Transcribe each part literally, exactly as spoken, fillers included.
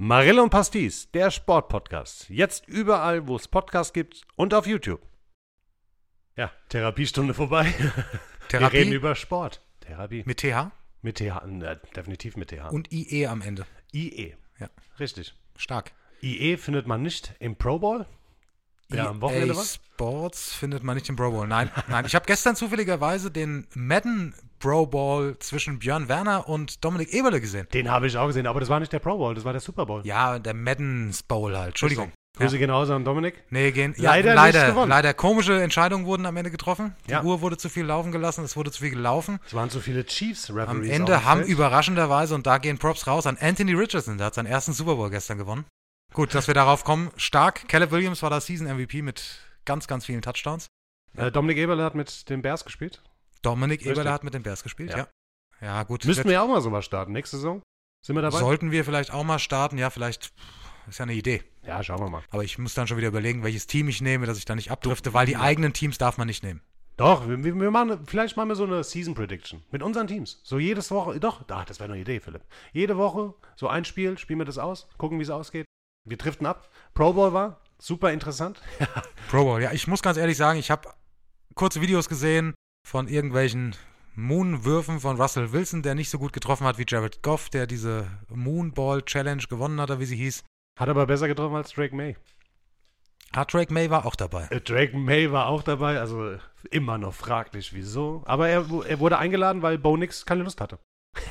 Marille und Pastis, der Sportpodcast. Jetzt überall, wo es Podcasts gibt und auf YouTube. Ja, Therapiestunde vorbei. Therapie? Wir reden über Sport. Therapie. Mit T H? Mit T H, äh, definitiv mit T H. Und I E am Ende. I E. Ja. Richtig. Stark. I E findet man nicht im Pro Bowl. Ja, am Wochenende was? Sports findet man nicht im Pro Bowl. Nein, nein. Ich habe gestern zufälligerweise den Madden Pro Bowl zwischen Björn Werner und Dominik Eberle gesehen. Den habe ich auch gesehen, aber das war nicht der Pro Bowl, das war der Super Bowl. Ja, der Madden Bowl halt. Entschuldigung. Grüße Ja. gehen raus an Dominik. Nee, gehen. Leider ja, nicht leider, gewonnen. leider komische Entscheidungen wurden am Ende getroffen. Die Ja. Uhr wurde zu viel laufen gelassen, es wurde zu viel gelaufen. Es waren zu viele Chiefs-Referees. Am Ende haben überraschenderweise, und da gehen Props raus, an Anthony Richardson. Der hat seinen ersten Super Bowl gestern gewonnen. Gut, dass wir darauf kommen. Stark. Caleb Williams war da Season-M V P mit ganz, ganz vielen Touchdowns. Äh, Dominik Eberle hat mit den Bears gespielt. Dominik Richtig. Eberle hat mit den Bears gespielt, Ja. ja. Ja, gut. Müssten wird- wir ja auch mal sowas starten. Nächste Saison sind wir dabei? Sollten wir vielleicht auch mal starten. Ja, vielleicht ist ja eine Idee. Ja, schauen wir mal. Aber ich muss dann schon wieder überlegen, welches Team ich nehme, dass ich da nicht abdrifte, weil die eigenen Teams darf man nicht nehmen. Doch, wir, wir machen, vielleicht machen wir so eine Season Prediction mit unseren Teams. So jedes Woche, doch, ach, das wäre eine Idee, Philipp. Jede Woche so ein Spiel, spielen wir das aus, gucken, wie es ausgeht. Wir driften ab. Pro Bowl war super interessant. Pro Bowl, ja, ich muss ganz ehrlich sagen, ich habe kurze Videos gesehen von irgendwelchen Moonwürfen von Russell Wilson, der nicht so gut getroffen hat wie Jared Goff, der diese Moonball Challenge gewonnen hat, oder wie sie hieß. Hat aber besser getroffen als Drake May. Ah, Drake May war auch dabei. Äh, Drake May war auch dabei, also immer noch fraglich, wieso. Aber er, er wurde eingeladen, weil Bo Nix keine Lust hatte.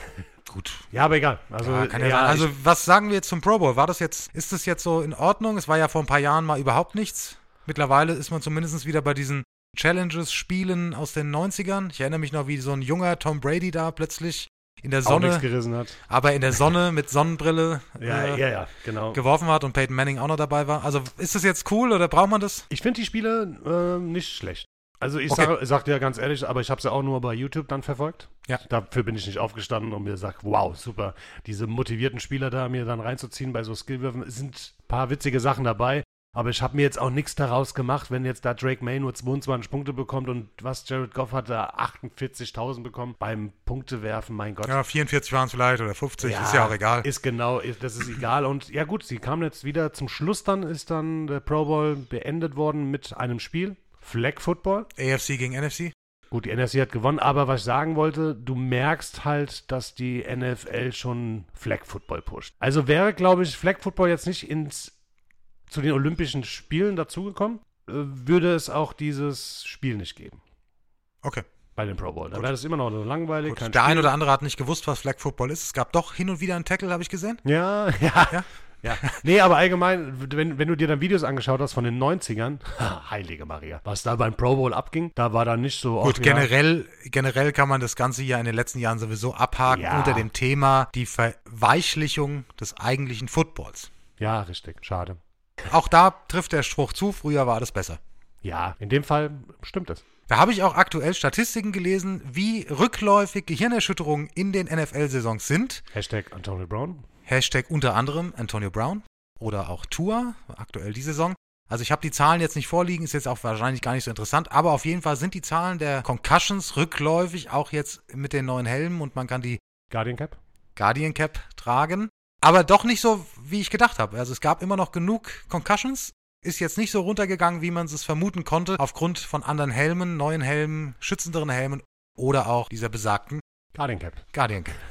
Gut. Ja, aber egal. Also, Ja, kann ja ja, sein. Also, ich, was sagen wir jetzt zum Pro Bowl? War das jetzt, ist das jetzt so in Ordnung? Es war ja vor ein paar Jahren mal überhaupt nichts. Mittlerweile ist man zumindest wieder bei diesen Challenges, Spielen aus den neunzigern. Ich erinnere mich noch, wie so ein junger Tom Brady da plötzlich in der auch nichts Sonne, gerissen hat. aber in der Sonne mit Sonnenbrille Ja, äh, ja, ja, genau. geworfen hat und Peyton Manning auch noch dabei war. Also, ist das jetzt cool oder braucht man das? Ich finde die Spiele äh, nicht schlecht. Also ich Okay. sage sag dir ganz ehrlich, aber ich habe sie auch nur bei YouTube dann verfolgt. Ja. Dafür bin ich nicht aufgestanden und mir sagt, wow, super, diese motivierten Spieler da mir dann reinzuziehen bei so Skillwürfen. Es sind ein paar witzige Sachen dabei, aber ich habe mir jetzt auch nichts daraus gemacht, wenn jetzt da Drake May nur zweiundzwanzig Punkte bekommt und was Jared Goff hat da achtundvierzigtausend bekommen beim Punktewerfen, mein Gott. Ja, vierundvierzig waren es vielleicht oder fünfzig, ist ja auch egal. Ist genau, ist, das ist egal. Und ja gut, sie kamen jetzt wieder zum Schluss dann, ist dann der Pro Bowl beendet worden mit einem Spiel. Flag Football. A F C gegen N F C? Gut, die N F C hat gewonnen, aber was ich sagen wollte, du merkst halt, dass die N F L schon Flag Football pusht. Also wäre, glaube ich, Flag Football jetzt nicht ins, zu den Olympischen Spielen dazugekommen, äh, würde es auch dieses Spiel nicht geben. Okay. Bei den Pro Bowl. Da wäre das immer noch so langweilig. Gut. kein Der Spiel. ein oder andere hat nicht gewusst, was Flag Football ist. Es gab doch hin und wieder einen Tackle, habe ich gesehen. Ja, ja. Ja? Ja, nee, aber allgemein, wenn, wenn du dir dann Videos angeschaut hast von den neunzigern, heilige Maria, was da beim Pro Bowl abging, da war dann nicht so... Gut, ach, ja, generell, generell kann man das Ganze ja in den letzten Jahren sowieso abhaken Ja. unter dem Thema die Verweichlichung des eigentlichen Footballs. ja, richtig, schade. Auch da trifft der Spruch zu, früher war alles besser. Ja, in dem Fall stimmt es. Da habe ich auch aktuell Statistiken gelesen, wie rückläufig Gehirnerschütterungen in den N F L-Saisons sind. Hashtag Antonio Brown. Hashtag unter anderem Antonio Brown oder auch Tua, aktuell die Saison. Also ich habe die Zahlen jetzt nicht vorliegen, ist jetzt auch wahrscheinlich gar nicht so interessant, aber auf jeden Fall sind die Zahlen der Concussions rückläufig, auch jetzt mit den neuen Helmen und man kann die Guardian Cap. Guardian Cap tragen. Aber doch nicht so, wie ich gedacht habe. Also es gab immer noch genug Concussions, ist jetzt nicht so runtergegangen, wie man es vermuten konnte, aufgrund von anderen Helmen, neuen Helmen, schützenderen Helmen oder auch dieser besagten Guardian Cap. Guardian Cap.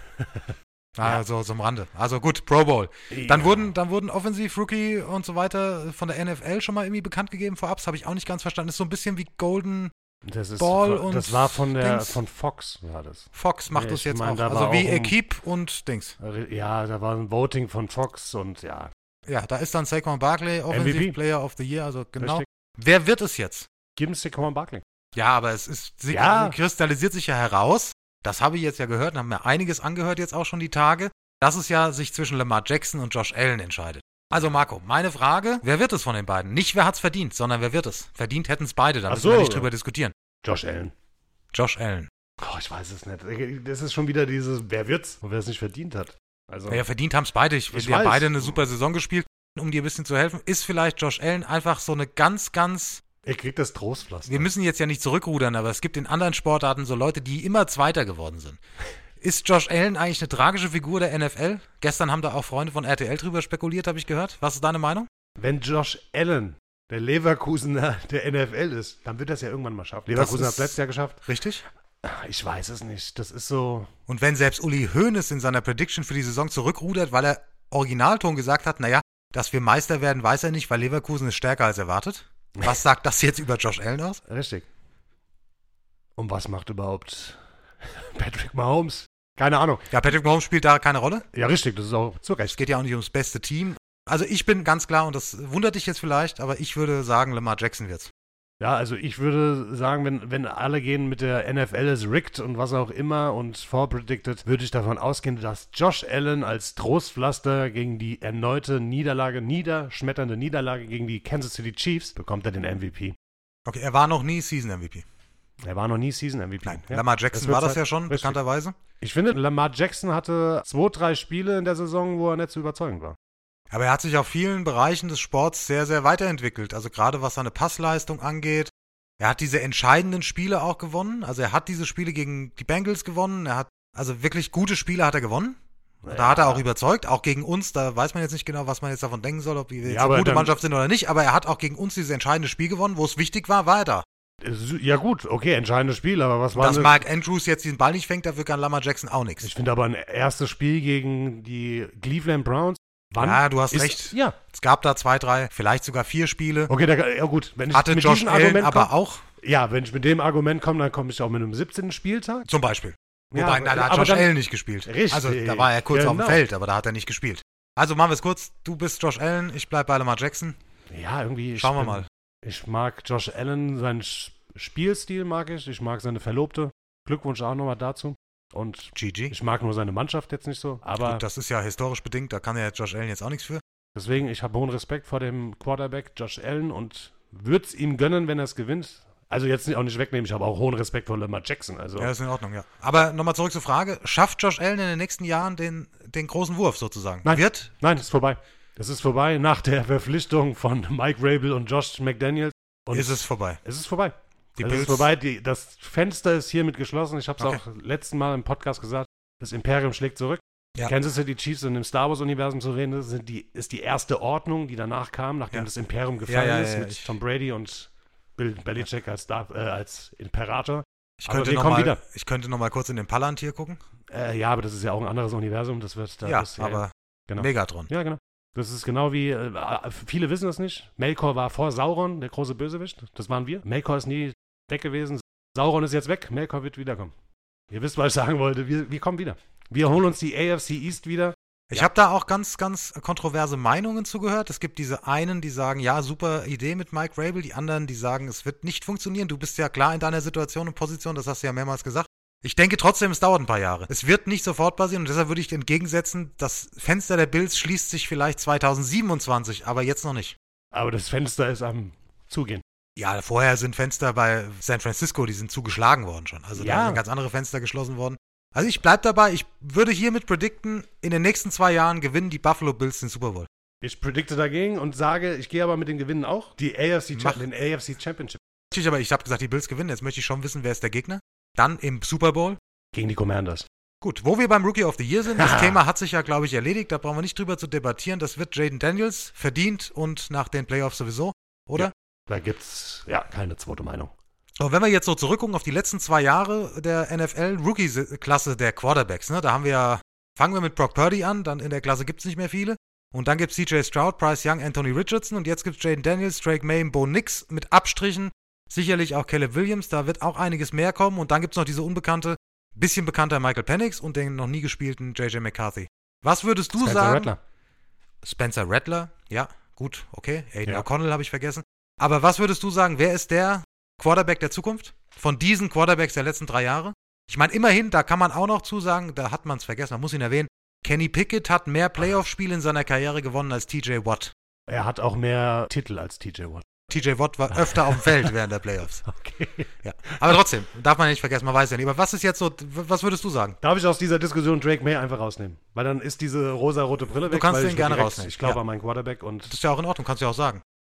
Also so am Rande. Also gut, Pro Bowl. Dann Ja. wurden, dann wurden Offensive, Rookie und so weiter von der N F L schon mal irgendwie bekannt gegeben vorab. Das habe ich auch nicht ganz verstanden. Das ist so ein bisschen wie Golden Das ist Ball von, und das war von der Dings. von War war das. Fox macht Ja, das ich jetzt mein, auch. da war Also wie auch um- Equipe und Dings. Ja, da war ein Voting von Fox und ja. Ja, da ist dann Saquon Barkley, Offensive M V P. Player of the Year. Also genau. Richtig. Wer wird es jetzt? Gib uns Saquon Barkley. Ja, aber es ist, sie Ja. kristallisiert sich ja heraus. Das habe ich jetzt ja gehört und haben mir einiges angehört jetzt auch schon die Tage, dass es ja sich zwischen Lamar Jackson und Josh Allen entscheidet. Also Marco, meine Frage, wer wird es von den beiden? Nicht wer hat's verdient, sondern wer wird es? Verdient hätten es beide, da Ach müssen wir so. nicht drüber diskutieren. Josh Allen. Josh Allen. Oh, ich weiß es nicht. Das ist schon wieder dieses, wer wird's und wer es nicht verdient hat. Also, Ja, verdient haben es beide. Ich, Ich die haben weiß. beide eine super Saison gespielt. Um dir ein bisschen zu helfen, ist vielleicht Josh Allen einfach so eine ganz, ganz... er kriegt das Trostpflaster. Wir müssen jetzt ja nicht zurückrudern, aber es gibt in anderen Sportarten so Leute, die immer Zweiter geworden sind. Ist Josh Allen eigentlich eine tragische Figur der N F L? Gestern haben da auch Freunde von R T L drüber spekuliert, habe ich gehört. Was ist deine Meinung? Wenn Josh Allen der Leverkusener der N F L ist, dann wird das ja irgendwann mal schaffen. Leverkusen hat es letztes Jahr geschafft. Richtig? Ich weiß es nicht. Das ist so... Und wenn selbst Uli Hoeneß in seiner Prediction für die Saison zurückrudert, weil er Originalton gesagt hat, naja, dass wir Meister werden, weiß er nicht, weil Leverkusen ist stärker als erwartet. Was sagt das jetzt über Josh Allen aus? Richtig. Und was macht überhaupt Patrick Mahomes? Keine Ahnung. Ja, Patrick Mahomes spielt da keine Rolle. Ja, richtig, das ist auch zu Recht. Es geht ja auch nicht ums beste Team. Also ich bin ganz klar, und das wundert dich jetzt vielleicht, aber ich würde sagen, Lamar Jackson wird's. Ja, also ich würde sagen, wenn, wenn alle gehen mit der N F L ist rigged und was auch immer und vorpredicted, würde ich davon ausgehen, dass Josh Allen als Trostpflaster gegen die erneute Niederlage, niederschmetternde Niederlage gegen die Kansas City Chiefs, bekommt er den M V P. Okay, er war noch nie Season-M V P. Er war noch nie Season-M V P. Nein, ja. Lamar Jackson das war das halt ja schon, richtig. bekannterweise. Ich finde, Lamar Jackson hatte zwei, drei Spiele in der Saison, wo er nicht so überzeugend war. Aber er hat sich auf vielen Bereichen des Sports sehr, sehr weiterentwickelt. Also gerade was seine Passleistung angeht. Er hat diese entscheidenden Spiele auch gewonnen. Also er hat diese Spiele gegen die Bengals gewonnen. Er hat also wirklich gute Spiele hat er gewonnen. Ja. Da hat er auch überzeugt, auch gegen uns. Da weiß man jetzt nicht genau, was man jetzt davon denken soll, ob wir jetzt ja, eine gute dann, Mannschaft sind oder nicht. Aber er hat auch gegen uns dieses entscheidende Spiel gewonnen, wo es wichtig war, war er da. Ja gut, okay, entscheidendes Spiel, aber was war Dass Mark Andrews jetzt diesen Ball nicht fängt, dafür kann Lamar Jackson auch nichts. Ich finde aber ein erstes Spiel gegen die Cleveland Browns. Wann ja, du hast ist, recht. Ja. Es gab da zwei, drei, vielleicht sogar vier Spiele. Okay, da, ja gut. Wenn ich Hatte mit Josh diesem Allen Argument aber komm, auch. Ja, wenn ich mit dem Argument komme, dann komme ich auch mit einem siebzehnten Spieltag. Zum Beispiel. Ja, Wobei, na, da hat aber Josh dann, Allen nicht gespielt. Richtig. Also da war er kurz genau. auf dem Feld, aber da hat er nicht gespielt. Also machen wir es kurz. Du bist Josh Allen, ich bleib bei Lamar Jackson. Ja, irgendwie. Schauen wir bin, mal. Ich mag Josh Allen, seinen Spielstil mag ich. Ich mag seine Verlobte. Glückwunsch auch nochmal dazu. Und G G. Ich mag nur seine Mannschaft jetzt nicht so. Aber Gut, das ist ja historisch bedingt, da kann ja Josh Allen jetzt auch nichts für. Deswegen, ich habe hohen Respekt vor dem Quarterback Josh Allen und würde es ihm gönnen, wenn er es gewinnt. Also jetzt auch nicht wegnehmen, ich habe auch hohen Respekt vor Lamar Jackson. Also. Ja, ist in Ordnung, ja. Aber nochmal zurück zur Frage, schafft Josh Allen in den nächsten Jahren den, den großen Wurf sozusagen? Nein, Wird? Nein, ist vorbei. Es ist vorbei nach der Verpflichtung von Mike Vrabel und Josh McDaniels. Und ist es vorbei? Es ist vorbei. Die es Bills? ist vorbei. Die, das Fenster ist hiermit geschlossen. Ich habe es Okay. auch letzten Mal im Podcast gesagt. Das Imperium schlägt zurück. Ja. Kansas City Chiefs und im Star Wars-Universum zu reden, das sind die, ist die erste Ordnung, die danach kam, nachdem Ja. das Imperium gefallen Ja, ja, ist, ja, mit ich- Tom Brady und Bill Belichick als, Star, äh, als Imperator. Ich Aber könnte wir noch kommen mal, wieder. ich könnte noch mal kurz in den Palantir gucken. Äh, ja, aber das ist ja auch ein anderes Universum. Das wird da ja, ist, aber genau. Megatron. Ja, genau. Das ist genau wie, äh, viele wissen das nicht. Melkor war vor Sauron, der große Bösewicht. Das waren wir. Melkor ist nie weg gewesen. Sauron ist jetzt weg. Melkor wird wiederkommen. Ihr wisst, was ich sagen wollte. Wir, wir kommen wieder. Wir holen uns die A F C East wieder. Ich Ja. habe da auch ganz, ganz kontroverse Meinungen zugehört. Es gibt diese einen, die sagen, ja, super Idee mit Mike Vrabel. Die anderen, die sagen, es wird nicht funktionieren. Du bist ja klar in deiner Situation und Position, das hast du ja mehrmals gesagt. Ich denke trotzdem, es dauert ein paar Jahre. Es wird nicht sofort passieren und deshalb würde ich entgegensetzen, das Fenster der Bills schließt sich vielleicht zweitausendsiebenundzwanzig, aber jetzt noch nicht. Aber das Fenster ist am Zugehen. Ja, vorher sind Fenster bei San Francisco, die sind zugeschlagen worden schon. Also Ja. da sind ganz andere Fenster geschlossen worden. Also ich bleib dabei, ich würde hiermit predikten, in den nächsten zwei Jahren gewinnen die Buffalo Bills den Super Bowl. Ich predikte dagegen und sage, ich gehe aber mit den Gewinnen auch. Die A F C, Mach. den A F C Championship. Natürlich, aber ich habe gesagt, die Bills gewinnen. Jetzt möchte ich schon wissen, wer ist der Gegner. Dann im Super Bowl. Gegen die Commanders. Gut, wo wir beim Rookie of the Year sind, das Thema hat sich ja, glaube ich, erledigt. Da brauchen wir nicht drüber zu debattieren. Das wird Jaden Daniels verdient und nach den Playoffs sowieso, oder? Ja. Da gibt's ja keine zweite Meinung. Aber wenn wir jetzt so zurückgucken auf die letzten zwei Jahre der N F L-Rookie-Klasse der Quarterbacks, ne, da haben wir ja, fangen wir mit Brock Purdy an, dann in der Klasse gibt es nicht mehr viele. Und dann gibt es C J Stroud, Bryce Young, Anthony Richardson und jetzt gibt es Jaden Daniels, Drake May, Bo Nix mit Abstrichen. Sicherlich auch Caleb Williams, da wird auch einiges mehr kommen. Und dann gibt es noch diese unbekannte, bisschen bekannter Michael Penix und den noch nie gespielten J J McCarthy. Was würdest du Spencer sagen? Rattler. Spencer Rattler, ja, gut, okay. Aiden Ja. O'Connell habe ich vergessen. Aber was würdest du sagen, wer ist der Quarterback der Zukunft? Von diesen Quarterbacks der letzten drei Jahre? Ich meine, immerhin, da kann man auch noch zusagen, da hat man es vergessen, man muss ihn erwähnen, Kenny Pickett hat mehr Playoff-Spiele in seiner Karriere gewonnen als T J Watt. Er hat auch mehr Titel als T J Watt. T J Watt war öfter auf dem Feld während der Playoffs. Okay. Ja. Aber trotzdem, darf man nicht vergessen, man weiß ja nicht. Aber was ist jetzt so, was würdest du sagen? Darf ich aus dieser Diskussion Drake May einfach rausnehmen? Weil dann ist diese rosarote Brille weg. Du kannst weil den ich gerne direkt, rausnehmen, Ich glaube ja. an meinen Quarterback und Das ist ja auch in Ordnung, kannst du ja auch sagen.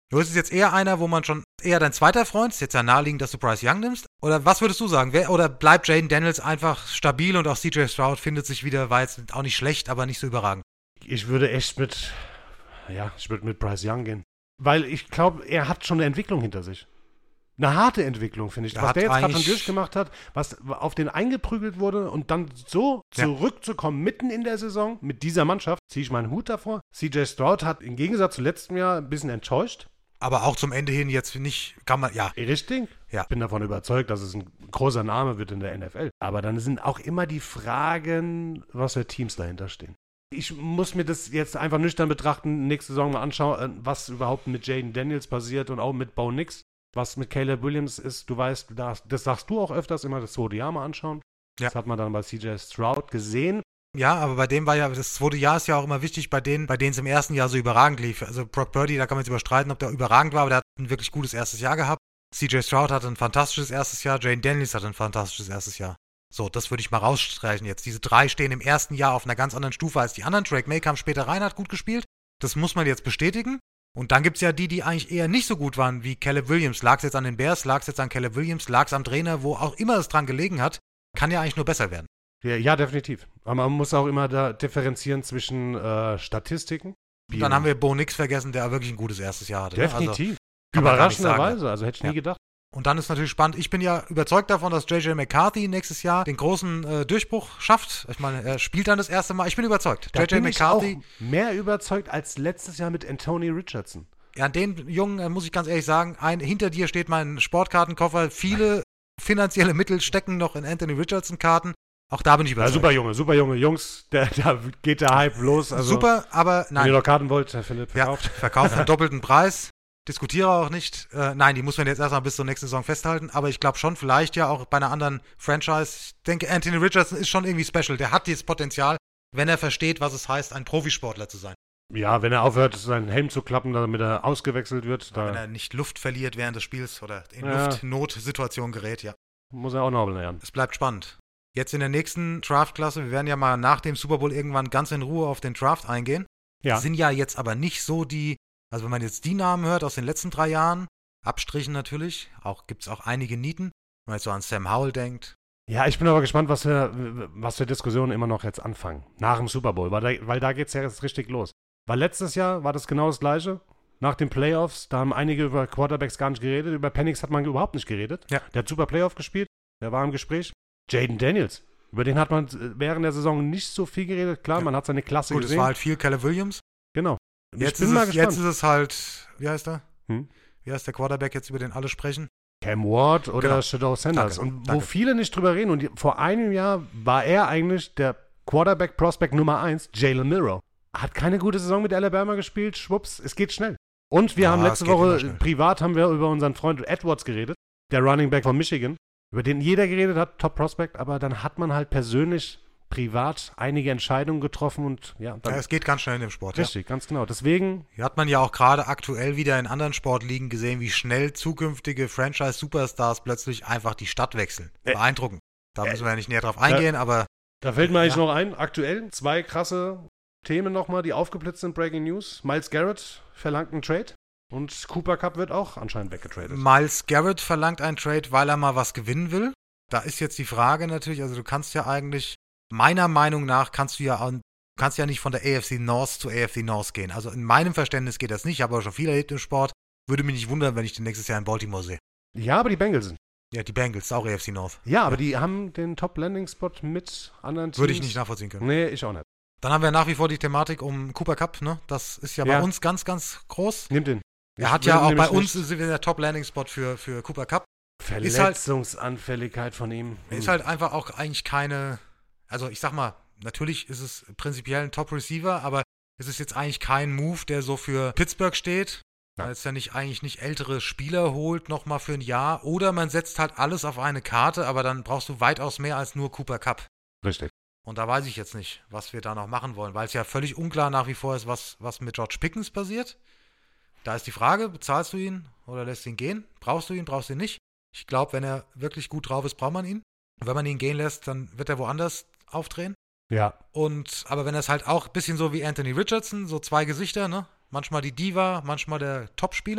Du ist es jetzt eher einer, wo man schon eher dein zweiter Freund, ist jetzt ja naheliegend, dass du Bryce Young nimmst? Oder was würdest du sagen? Wer, oder bleibt Jaden Daniels einfach stabil und auch C J Stroud findet sich wieder, war jetzt auch nicht schlecht, aber nicht so überragend? Ich würde echt mit, ja, ich würde mit Bryce Young gehen. Weil ich glaube, er hat schon eine Entwicklung hinter sich. Eine harte Entwicklung, finde ich. Er was hat der jetzt gerade schon eigentlich- durchgemacht hat, was auf den eingeprügelt wurde und dann so Ja. zurückzukommen mitten in der Saison mit dieser Mannschaft, ziehe ich meinen Hut davor. C J Stroud hat im Gegensatz zu letztem Jahr ein bisschen enttäuscht. Aber auch zum Ende hin jetzt nicht, kann man, ja. Richtig? Ja. Ich bin davon überzeugt, dass es ein großer Name wird in der N F L. Aber dann sind auch immer die Fragen, was für Teams dahinter stehen. Ich muss mir das jetzt einfach nüchtern betrachten, nächste Saison mal anschauen, was überhaupt mit Jaden Daniels passiert und auch mit Bo Nix. Was mit Caleb Williams ist, du weißt, du darfst, das sagst du auch öfters, immer das zweite Jahr mal anschauen. Ja. Das hat man dann bei C J Stroud gesehen. Ja, aber bei dem war ja, das zweite Jahr ist ja auch immer wichtig, bei denen, bei denen es im ersten Jahr so überragend lief. Also Brock Purdy, da kann man jetzt überstreiten, ob der überragend war, aber der hat ein wirklich gutes erstes Jahr gehabt. C J Stroud hatte ein fantastisches erstes Jahr, Jaden Daniels hatte ein fantastisches erstes Jahr. So, das würde ich mal rausstreichen jetzt. Diese drei stehen im ersten Jahr auf einer ganz anderen Stufe als die anderen. Drake May kam später rein, hat gut gespielt. Das muss man jetzt bestätigen. Und dann gibt es ja die, die eigentlich eher nicht so gut waren, wie Caleb Williams. Lag es jetzt an den Bears, lag es jetzt an Caleb Williams, lag es am Trainer, wo auch immer es dran gelegen hat, kann ja eigentlich nur besser werden. Ja, ja, definitiv. Aber man muss auch immer da differenzieren zwischen äh, Statistiken. Und dann haben wir Bo Nix vergessen, der wirklich ein gutes erstes Jahr hatte. ne? Definitiv. kann man gar nicht Überraschenderweise, also hätte ich Ja. nie gedacht. Und dann ist natürlich spannend, ich bin ja überzeugt davon, dass J J McCarthy nächstes Jahr den großen äh, Durchbruch schafft. Ich meine, er spielt dann das erste Mal. Ich bin überzeugt. Da J J bin ich McCarthy, auch mehr überzeugt als letztes Jahr mit Anthony Richardson. ja, an den Jungen äh, muss ich ganz ehrlich sagen, ein, hinter dir steht mein Sportkartenkoffer. Viele finanzielle Mittel stecken noch in Anthony Richardson-Karten. Auch da bin ich Ja, überzeugt. super Junge, super Junge. Jungs, da, da geht der Hype los. Also, Super, aber wenn ihr nein. noch Karten wollt, Herr Philipp, Ja, verkauft. verkauft am doppelten Preis. Diskutiere auch nicht. Äh, nein, die muss man jetzt erstmal bis zur nächsten Saison festhalten. Aber ich glaube schon, vielleicht ja auch bei einer anderen Franchise. Ich denke, Anthony Richardson ist schon irgendwie special. Der hat dieses Potenzial, wenn er versteht, was es heißt, ein Profisportler zu sein. Ja, wenn er aufhört, seinen Helm zu klappen, damit er ausgewechselt wird, Wenn da er nicht Luft verliert während des Spiels oder in Ja. Luftnotsituationen gerät, ja. muss er auch noch lernen. Es bleibt spannend. Jetzt in der nächsten Draftklasse, wir werden ja mal nach dem Super Bowl irgendwann ganz in Ruhe auf den Draft eingehen. Ja, Sind ja jetzt aber nicht so die, also wenn man jetzt die Namen hört aus den letzten drei Jahren, Abstrichen natürlich, auch gibt es auch einige Nieten, wenn man jetzt so an Sam Howell denkt. ja, ich bin aber gespannt, was für, was für Diskussionen immer noch jetzt anfangen. Nach dem Super Bowl, weil da, weil da geht es ja jetzt richtig los. Weil letztes Jahr war das genau das Gleiche. Nach den Playoffs, da haben einige über Quarterbacks gar nicht geredet. Über Penix hat man überhaupt nicht geredet. Ja. Der hat super Playoff gespielt. Der war im Gespräch. Jaden Daniels. Über den hat man während der Saison nicht so viel geredet. Klar, Ja. man hat seine Klasse Gut, es gesehen. war halt viel Caleb Williams. Genau. Und Jetzt ich bin ist, mal es, gespannt. jetzt ist es halt, wie heißt er? Hm? Wie heißt der Quarterback jetzt, über den alle sprechen? Cam Ward oder Genau. Shadow Sanders. Danke, Und wo danke. viele nicht drüber reden. Und die- vor einem Jahr war er eigentlich der Quarterback-Prospect Nummer eins, Jalen Milroe. Hat keine gute Saison mit Alabama gespielt. Schwupps, es geht schnell. Und wir Ja, haben es letzte geht immer Woche, schnell. privat haben wir über unseren Freund Edwards geredet. Der Running Back von Michigan. Über den jeder geredet hat, Top-Prospect. Aber dann hat man halt persönlich, privat einige Entscheidungen getroffen. Und ja, dann, Ja, es geht ganz schnell in dem Sport. Ja. richtig, ganz genau. Deswegen, Hier hat man ja auch gerade aktuell wieder in anderen Sportligen gesehen, wie schnell zukünftige Franchise-Superstars plötzlich einfach die Stadt wechseln. Äh, Beeindruckend. Da müssen wir ja nicht näher drauf eingehen, aber da fällt mir eigentlich Ja. noch ein, aktuell zwei krasse Themen nochmal, die aufgeblitzt sind, Breaking News. Miles Garrett verlangt einen Trade und Cooper Cup wird auch anscheinend weggetradet. Miles Garrett verlangt einen Trade, weil er mal was gewinnen will. Da ist jetzt die Frage natürlich, also du kannst ja eigentlich, meiner Meinung nach, kannst du ja auch, du kannst ja nicht von der A F C North zu A F C North gehen. Also in meinem Verständnis geht das nicht, ich habe aber schon viel erlebt im Sport. Würde mich nicht wundern, wenn ich den nächstes Jahr in Baltimore sehe. Ja, aber die Bengals sind. Ja, die Bengals, auch A F C North. Ja, aber die haben den Top-Landing-Spot mit anderen Teams. Würde ich nicht nachvollziehen können. Nee, ich auch nicht. Dann haben wir nach wie vor die Thematik um Cooper Cup, ne? Das ist ja, Ja. bei uns ganz, ganz groß. Nimm den. Er Ich hat will ja auch nämlich bei uns nicht- ist er der Top-Landing-Spot für, für Cooper Cup. halt- Verletzungsanfälligkeit von ihm. Ist halt einfach auch eigentlich keine, also ich sag mal, natürlich ist es prinzipiell ein Top-Receiver, aber es ist jetzt eigentlich kein Move, der so für Pittsburgh steht, Ja. weil es ja nicht eigentlich nicht ältere Spieler holt nochmal für ein Jahr, oder man setzt halt alles auf eine Karte, aber dann brauchst du weitaus mehr als nur Cooper Cup. Richtig. Und da weiß ich jetzt nicht, was wir da noch machen wollen, weil es ja völlig unklar nach wie vor ist, was, was mit George Pickens passiert. Da ist die Frage, bezahlst du ihn oder lässt ihn gehen? Brauchst du ihn, brauchst du ihn nicht? Ich glaube, wenn er wirklich gut drauf ist, braucht man ihn. Und wenn man ihn gehen lässt, dann wird er woanders aufdrehen. Ja. Und, aber wenn er es halt auch ein bisschen so wie Anthony Richardson, so zwei Gesichter, ne? Manchmal die Diva, manchmal der Topspieler.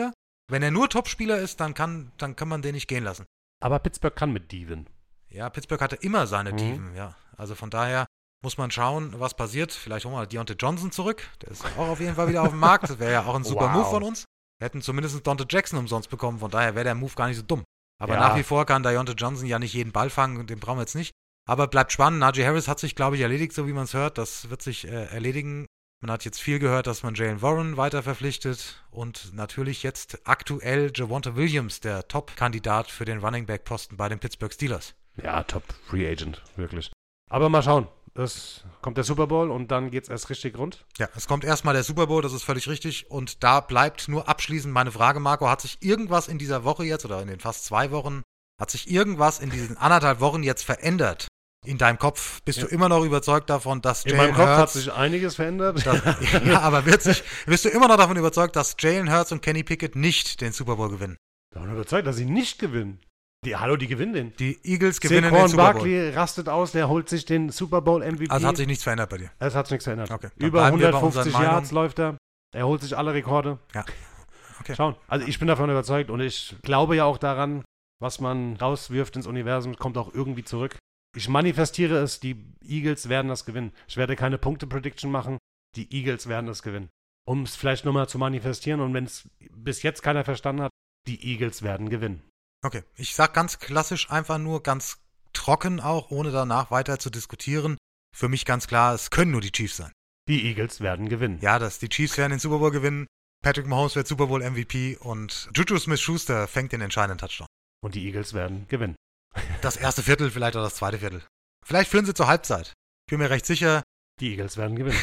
Wenn er nur Topspieler ist, dann kann, dann kann man den nicht gehen lassen. Aber Pittsburgh kann mit Diven. Ja, Pittsburgh hatte immer seine Mhm. Diven, ja. Also von daher muss man schauen, was passiert. Vielleicht holen wir Deontay Johnson zurück. Der ist auch auf jeden Fall wieder auf dem Markt. Das wäre ja auch ein super Wow. Move von uns. Wir hätten zumindest Dante Jackson umsonst bekommen. Von daher wäre der Move gar nicht so dumm. Aber Ja. nach wie vor kann Deontay Johnson ja nicht jeden Ball fangen und den brauchen wir jetzt nicht. Aber bleibt spannend. Najee Harris hat sich, glaube ich, erledigt, so wie man es hört. Das wird sich äh, erledigen. Man hat jetzt viel gehört, dass man Jalen Warren weiter verpflichtet. Und natürlich jetzt aktuell Javonte Williams, der Top-Kandidat für den Running-Back-Posten bei den Pittsburgh Steelers. Ja, Top Free Agent, wirklich. Aber mal schauen. Es kommt der Super Bowl und dann geht's erst richtig rund. Ja, es kommt erstmal der Super Bowl, das ist völlig richtig. Und da bleibt nur abschließend meine Frage, Marco, hat sich irgendwas in dieser Woche jetzt oder in den fast zwei Wochen, hat sich irgendwas in diesen anderthalb Wochen jetzt verändert in deinem Kopf? Bist Ja. du immer noch überzeugt davon, dass In Jalen meinem Kopf hat Hurts... sich einiges verändert. dass, ja, aber wird sich, bist du immer noch davon überzeugt, dass Jalen Hurts und Kenny Pickett nicht den Super Bowl gewinnen? Ich bin überzeugt, dass sie nicht gewinnen. Die, hallo, die gewinnen den. Die Eagles gewinnen den Saquon Super Bowl. Barkley rastet aus, der holt sich den Super Bowl M V P. Also hat sich nichts verändert bei dir. Es hat sich nichts verändert. Okay, dann Über bleiben wir bei unseren hundertfünfzig Meinungen. Yards läuft er. Er holt sich alle Rekorde. Ja. Okay. Schauen. Also ich bin davon überzeugt und ich glaube ja auch daran, was man rauswirft ins Universum, kommt auch irgendwie zurück. Ich manifestiere es, die Eagles werden das gewinnen. Ich werde keine Punkte-Prediction machen, die Eagles werden das gewinnen. Um es vielleicht nochmal zu manifestieren und wenn es bis jetzt keiner verstanden hat, die Eagles werden gewinnen. Okay, ich sag ganz klassisch einfach nur ganz trocken auch, ohne danach weiter zu diskutieren. Für mich ganz klar, es können nur die Chiefs sein. Die Eagles werden gewinnen. Ja, dass die Chiefs werden den Super Bowl gewinnen, Patrick Mahomes wird Super Bowl M V P und Juju Smith-Schuster fängt den entscheidenden Touchdown. Und die Eagles werden gewinnen. Das erste Viertel, vielleicht auch das zweite Viertel. Vielleicht führen sie zur Halbzeit. Ich bin mir recht sicher, Die Eagles werden gewinnen.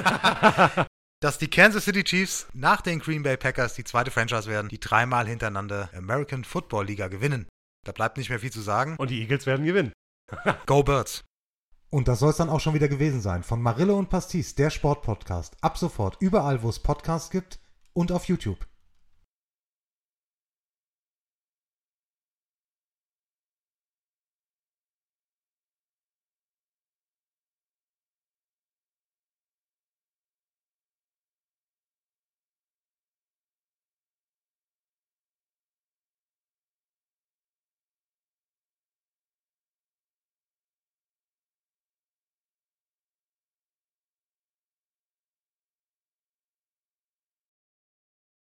dass die Kansas City Chiefs nach den Green Bay Packers die zweite Franchise werden, die dreimal hintereinander American Football Liga gewinnen. Da bleibt nicht mehr viel zu sagen. Und die Eagles werden gewinnen. Go Birds! Und das soll es dann auch schon wieder gewesen sein von Marille und Pastis, der Sportpodcast. Ab sofort überall, wo es Podcasts gibt und auf YouTube.